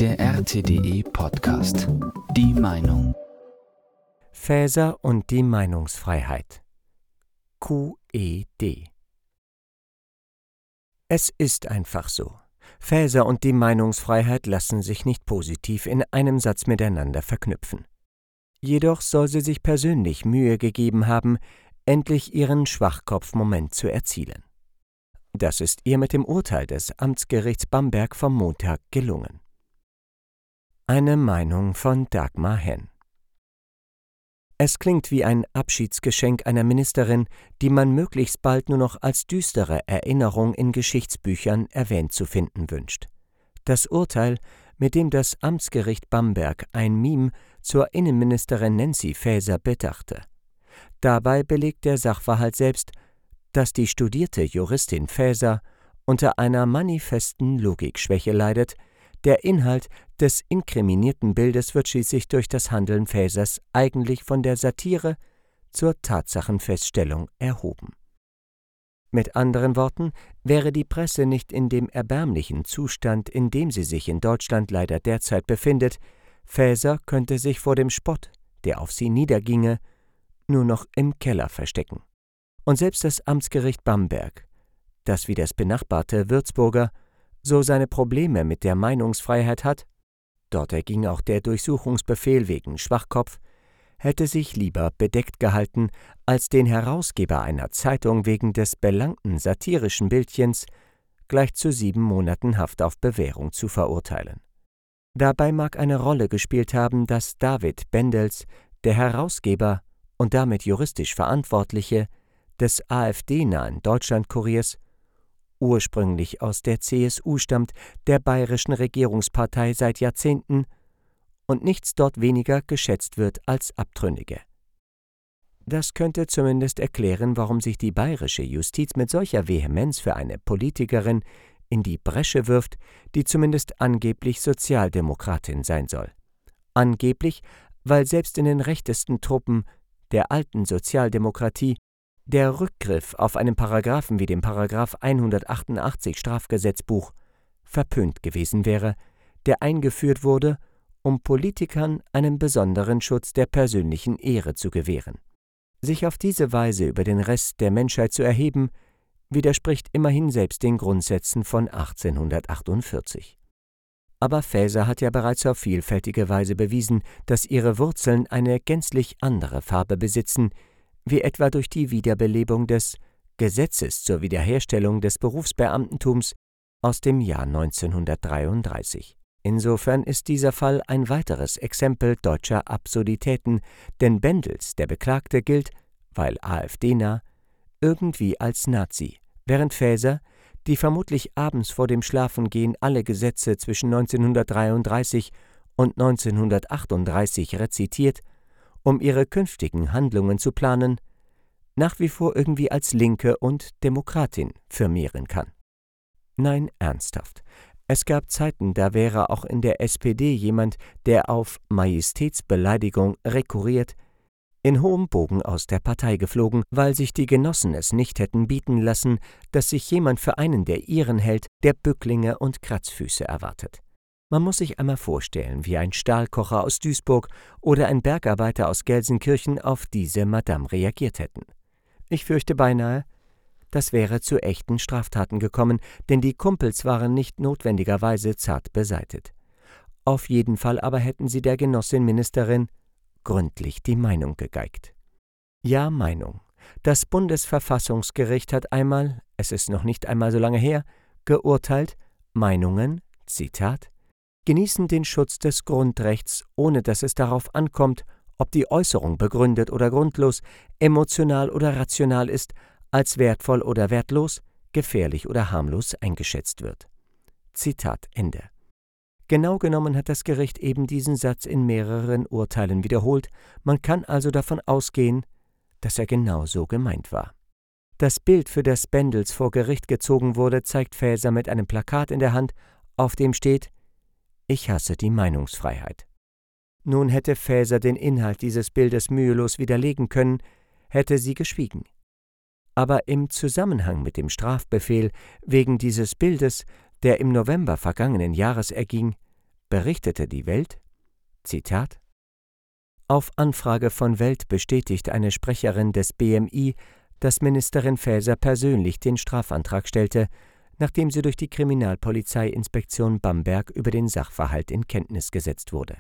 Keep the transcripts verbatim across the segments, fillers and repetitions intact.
Der R T D E Podcast. Die Meinung. Faeser und die Meinungsfreiheit. Q E D. Es ist einfach so. Faeser und die Meinungsfreiheit lassen sich nicht positiv in einem Satz miteinander verknüpfen. Jedoch soll sie sich persönlich Mühe gegeben haben, endlich ihren Schwachkopf-Moment zu erzielen. Das ist ihr mit dem Urteil des Amtsgerichts Bamberg vom Montag gelungen. Eine Meinung von Dagmar Henn. Es klingt wie ein Abschiedsgeschenk einer Ministerin, die man möglichst bald nur noch als düstere Erinnerung in Geschichtsbüchern erwähnt zu finden wünscht. Das Urteil, mit dem das Amtsgericht Bamberg ein Meme zur Innenministerin Nancy Faeser bedachte. Dabei belegt der Sachverhalt selbst, dass die studierte Juristin Faeser unter einer manifesten Logikschwäche leidet. Der Inhalt des inkriminierten Bildes wird schließlich durch das Handeln Faesers eigentlich von der Satire zur Tatsachenfeststellung erhoben. Mit anderen Worten, wäre die Presse nicht in dem erbärmlichen Zustand, in dem sie sich in Deutschland leider derzeit befindet, Faeser könnte sich vor dem Spott, der auf sie niederginge, nur noch im Keller verstecken. Und selbst das Amtsgericht Bamberg, das wie das benachbarte Würzburger so seine Probleme mit der Meinungsfreiheit hat, dort erging auch der Durchsuchungsbefehl wegen Schwachkopf, hätte sich lieber bedeckt gehalten, als den Herausgeber einer Zeitung wegen des belangten satirischen Bildchens gleich zu sieben Monaten Haft auf Bewährung zu verurteilen. Dabei mag eine Rolle gespielt haben, dass David Bendels, der Herausgeber und damit juristisch Verantwortliche des AfD-nahen Deutschlandkuriers, ursprünglich aus der C S U stammt, der bayerischen Regierungspartei seit Jahrzehnten, und nichts dort weniger geschätzt wird als Abtrünnige. Das könnte zumindest erklären, warum sich die bayerische Justiz mit solcher Vehemenz für eine Politikerin in die Bresche wirft, die zumindest angeblich Sozialdemokratin sein soll. Angeblich, weil selbst in den rechtesten Truppen der alten Sozialdemokratie der Rückgriff auf einen Paragraphen wie dem Paragraph hundertachtundachtzig Strafgesetzbuch verpönt gewesen wäre, der eingeführt wurde, um Politikern einen besonderen Schutz der persönlichen Ehre zu gewähren. Sich auf diese Weise über den Rest der Menschheit zu erheben, widerspricht immerhin selbst den Grundsätzen von achtzehnhundertachtundvierzig. Aber Faeser hat ja bereits auf vielfältige Weise bewiesen, dass ihre Wurzeln eine gänzlich andere Farbe besitzen, wie etwa durch die Wiederbelebung des Gesetzes zur Wiederherstellung des Berufsbeamtentums aus dem Jahr neunzehnhundertdreiunddreißig. Insofern ist dieser Fall ein weiteres Exempel deutscher Absurditäten, denn Bendels, der Beklagte, gilt, weil AfD-nah, irgendwie als Nazi, während Faeser, die vermutlich abends vor dem Schlafengehen alle Gesetze zwischen neunzehnhundertdreiunddreißig und neunzehnhundertachtunddreißig rezitiert, um ihre künftigen Handlungen zu planen, nach wie vor irgendwie als Linke und Demokratin firmieren kann. Nein, ernsthaft. Es gab Zeiten, da wäre auch in der S P D jemand, der auf Majestätsbeleidigung rekurriert, in hohem Bogen aus der Partei geflogen, weil sich die Genossen es nicht hätten bieten lassen, dass sich jemand für einen der ihren hält, der Bücklinge und Kratzfüße erwartet. Man muss sich einmal vorstellen, wie ein Stahlkocher aus Duisburg oder ein Bergarbeiter aus Gelsenkirchen auf diese Madame reagiert hätten. Ich fürchte beinahe, das wäre zu echten Straftaten gekommen, denn die Kumpels waren nicht notwendigerweise zart beseitet. Auf jeden Fall aber hätten sie der Genossin Ministerin gründlich die Meinung gegeigt. Ja, Meinung. Das Bundesverfassungsgericht hat einmal, es ist noch nicht einmal so lange her, geurteilt, Meinungen, Zitat, genießen den Schutz des Grundrechts, ohne dass es darauf ankommt, ob die Äußerung begründet oder grundlos, emotional oder rational ist, als wertvoll oder wertlos, gefährlich oder harmlos eingeschätzt wird. Zitat Ende. Genau genommen hat das Gericht eben diesen Satz in mehreren Urteilen wiederholt, man kann also davon ausgehen, dass er genau so gemeint war. Das Bild, für das Bendels vor Gericht gezogen wurde, zeigt Faeser mit einem Plakat in der Hand, auf dem steht: Ich hasse die Meinungsfreiheit. Nun hätte Faeser den Inhalt dieses Bildes mühelos widerlegen können, hätte sie geschwiegen. Aber im Zusammenhang mit dem Strafbefehl wegen dieses Bildes, der im November vergangenen Jahres erging, berichtete die Welt, Zitat: Auf Anfrage von Welt bestätigt eine Sprecherin des B M I, dass Ministerin Faeser persönlich den Strafantrag stellte, nachdem sie durch die Kriminalpolizeiinspektion Bamberg über den Sachverhalt in Kenntnis gesetzt wurde.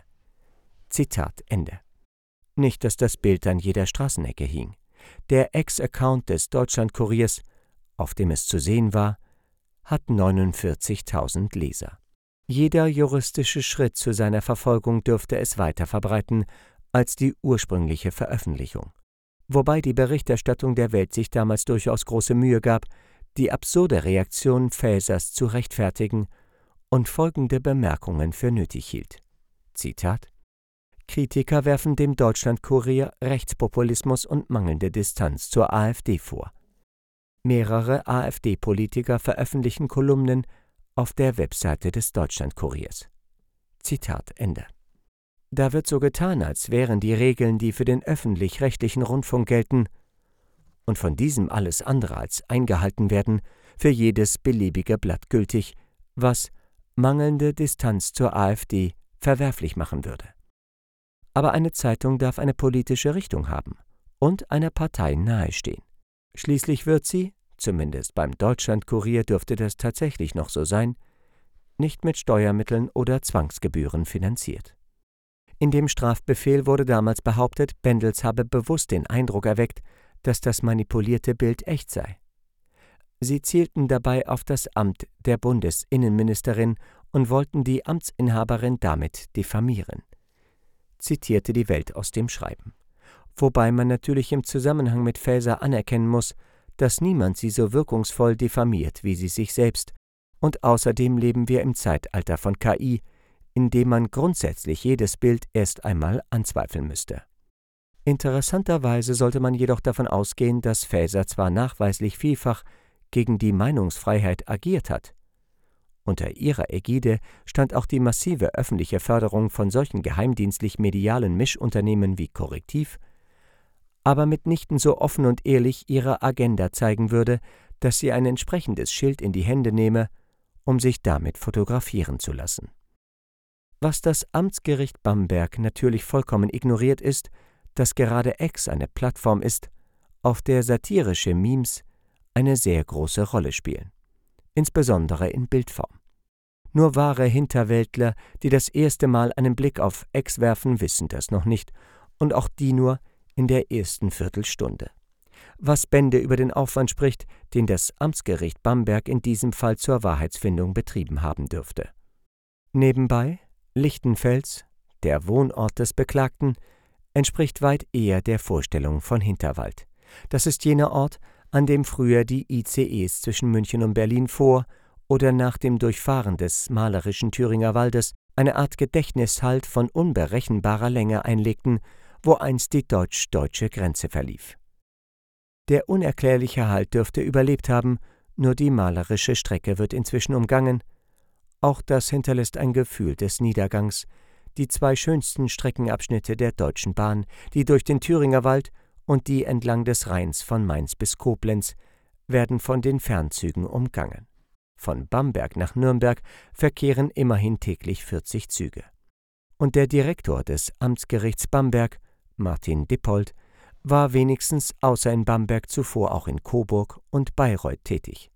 Zitat Ende. Nicht, dass das Bild an jeder Straßenecke hing. Der Ex-Account des Deutschlandkuriers, auf dem es zu sehen war, hat neunundvierzigtausend Leser. Jeder juristische Schritt zu seiner Verfolgung dürfte es weiter verbreiten als die ursprüngliche Veröffentlichung. Wobei die Berichterstattung der Welt sich damals durchaus große Mühe gab, die absurde Reaktion Faesers zu rechtfertigen und folgende Bemerkungen für nötig hielt. Zitat: Kritiker werfen dem Deutschlandkurier Rechtspopulismus und mangelnde Distanz zur AfD vor. Mehrere AfD-Politiker veröffentlichen Kolumnen auf der Webseite des Deutschlandkuriers. Zitat Ende. Da wird so getan, als wären die Regeln, die für den öffentlich-rechtlichen Rundfunk gelten und von diesem alles andere als eingehalten werden, für jedes beliebige Blatt gültig, was mangelnde Distanz zur AfD verwerflich machen würde. Aber eine Zeitung darf eine politische Richtung haben und einer Partei nahestehen. Schließlich wird sie, zumindest beim Deutschlandkurier dürfte das tatsächlich noch so sein, nicht mit Steuermitteln oder Zwangsgebühren finanziert. In dem Strafbefehl wurde damals behauptet, Bendels habe bewusst den Eindruck erweckt, dass das manipulierte Bild echt sei. Sie zielten dabei auf das Amt der Bundesinnenministerin und wollten die Amtsinhaberin damit diffamieren, zitierte die Welt aus dem Schreiben. Wobei man natürlich im Zusammenhang mit Faeser anerkennen muss, dass niemand sie so wirkungsvoll diffamiert wie sie sich selbst, und außerdem leben wir im Zeitalter von K I, in dem man grundsätzlich jedes Bild erst einmal anzweifeln müsste. Interessanterweise sollte man jedoch davon ausgehen, dass Faeser zwar nachweislich vielfach gegen die Meinungsfreiheit agiert hat. Unter ihrer Ägide stand auch die massive öffentliche Förderung von solchen geheimdienstlich-medialen Mischunternehmen wie Korrektiv, aber mitnichten so offen und ehrlich ihre Agenda zeigen würde, dass sie ein entsprechendes Schild in die Hände nehme, um sich damit fotografieren zu lassen. Was das Amtsgericht Bamberg natürlich vollkommen ignoriert, ist, dass gerade X eine Plattform ist, auf der satirische Memes eine sehr große Rolle spielen, insbesondere in Bildform. Nur wahre Hinterwäldler, die das erste Mal einen Blick auf X werfen, wissen das noch nicht, und auch die nur in der ersten Viertelstunde. Was Bände über den Aufwand spricht, den das Amtsgericht Bamberg in diesem Fall zur Wahrheitsfindung betrieben haben dürfte. Nebenbei, Lichtenfels, der Wohnort des Beklagten, entspricht weit eher der Vorstellung von Hinterwald. Das ist jener Ort, an dem früher die I C Es zwischen München und Berlin vor oder nach dem Durchfahren des malerischen Thüringer Waldes eine Art Gedächtnishalt von unberechenbarer Länge einlegten, wo einst die deutsch-deutsche Grenze verlief. Der unerklärliche Halt dürfte überlebt haben, nur die malerische Strecke wird inzwischen umgangen. Auch das hinterlässt ein Gefühl des Niedergangs. Die zwei schönsten Streckenabschnitte der Deutschen Bahn, die durch den Thüringer Wald und die entlang des Rheins von Mainz bis Koblenz, werden von den Fernzügen umgangen. Von Bamberg nach Nürnberg verkehren immerhin täglich vierzig Züge. Und der Direktor des Amtsgerichts Bamberg, Martin Dippold, war wenigstens außer in Bamberg zuvor auch in Coburg und Bayreuth tätig.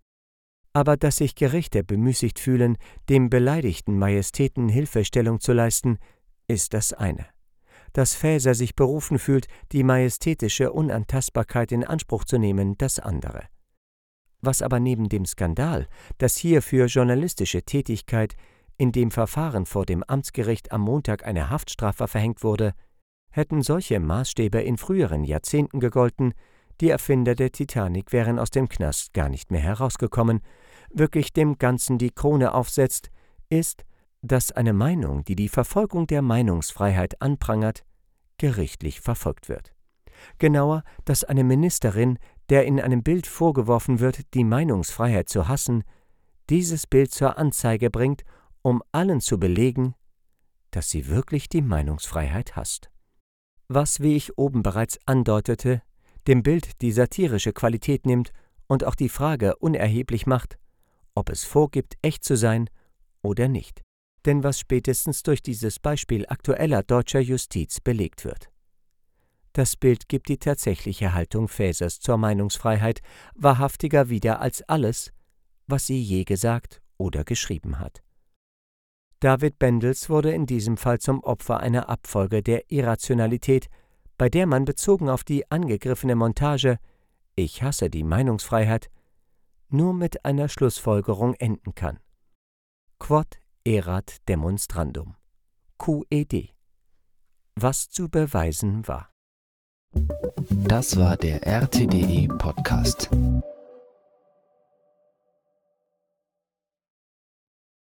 Aber dass sich Gerichte bemüßigt fühlen, dem beleidigten Majestäten Hilfestellung zu leisten, ist das eine. Dass Faeser sich berufen fühlt, die majestätische Unantastbarkeit in Anspruch zu nehmen, das andere. Was aber neben dem Skandal, dass hier für journalistische Tätigkeit in dem Verfahren vor dem Amtsgericht am Montag eine Haftstrafe verhängt wurde, hätten solche Maßstäbe in früheren Jahrzehnten gegolten, die Erfinder der Titanic wären aus dem Knast gar nicht mehr herausgekommen, wirklich dem Ganzen die Krone aufsetzt, ist, dass eine Meinung, die die Verfolgung der Meinungsfreiheit anprangert, gerichtlich verfolgt wird. Genauer, dass eine Ministerin, der in einem Bild vorgeworfen wird, die Meinungsfreiheit zu hassen, dieses Bild zur Anzeige bringt, um allen zu belegen, dass sie wirklich die Meinungsfreiheit hasst. Was, wie ich oben bereits andeutete, dem Bild die satirische Qualität nimmt und auch die Frage unerheblich macht, ob es vorgibt, echt zu sein oder nicht. denn was spätestens durch dieses Beispiel aktueller deutscher Justiz belegt wird. Das Bild gibt die tatsächliche Haltung Faesers zur Meinungsfreiheit wahrhaftiger wieder als alles, was sie je gesagt oder geschrieben hat. David Bendels wurde in diesem Fall zum Opfer einer Abfolge der Irrationalität, bei der man bezogen auf die angegriffene Montage »Ich hasse die Meinungsfreiheit« nur mit einer Schlussfolgerung enden kann. Quod erat demonstrandum. Q E D. Was zu beweisen war. Das war der R T D E Podcast.